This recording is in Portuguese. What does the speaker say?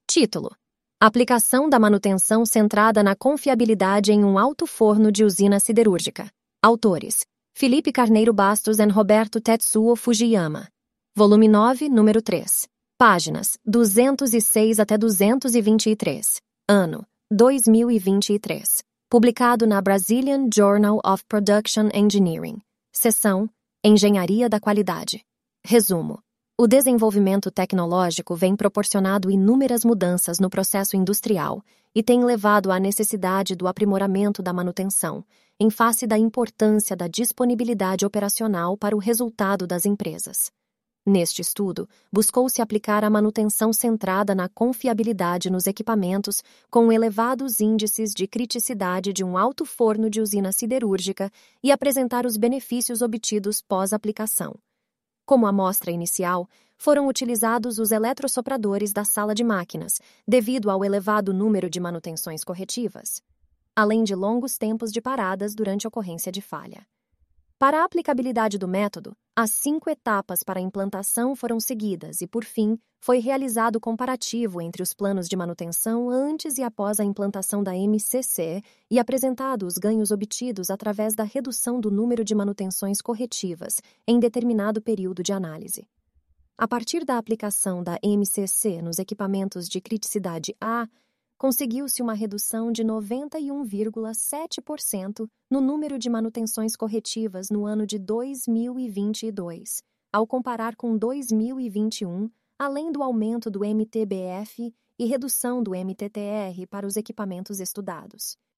Título: Aplicação da manutenção centrada na confiabilidade em um alto forno de usina siderúrgica. Autores: Felipe Carneiro Bastos e Roberto Tetsuo Fujiyama. Volume 9, número 3. Páginas 206 até 223. Ano: 2023. Publicado na Brazilian Journal of Production Engineering. Seção: Engenharia da Qualidade. Resumo: o desenvolvimento tecnológico vem proporcionado inúmeras mudanças no processo industrial e tem levado à necessidade do aprimoramento da manutenção, em face da importância da disponibilidade operacional para o resultado das empresas. Neste estudo, buscou-se aplicar a manutenção centrada na confiabilidade nos equipamentos com elevados índices de criticidade de um alto forno de usina siderúrgica e apresentar os benefícios obtidos pós-aplicação. Como amostra inicial, foram utilizados os eletrossopradores da sala de máquinas, devido ao elevado número de manutenções corretivas, além de longos tempos de paradas durante a ocorrência de falha. Para a aplicabilidade do método, as 5 etapas para a implantação foram seguidas e, por fim, foi realizado comparativo entre os planos de manutenção antes e após a implantação da MCC e apresentado os ganhos obtidos através da redução do número de manutenções corretivas em determinado período de análise. A partir da aplicação da MCC nos equipamentos de criticidade A, conseguiu-se uma redução de 91,7% no número de manutenções corretivas no ano de 2022, ao comparar com 2021, além do aumento do MTBF e redução do MTTR para os equipamentos estudados.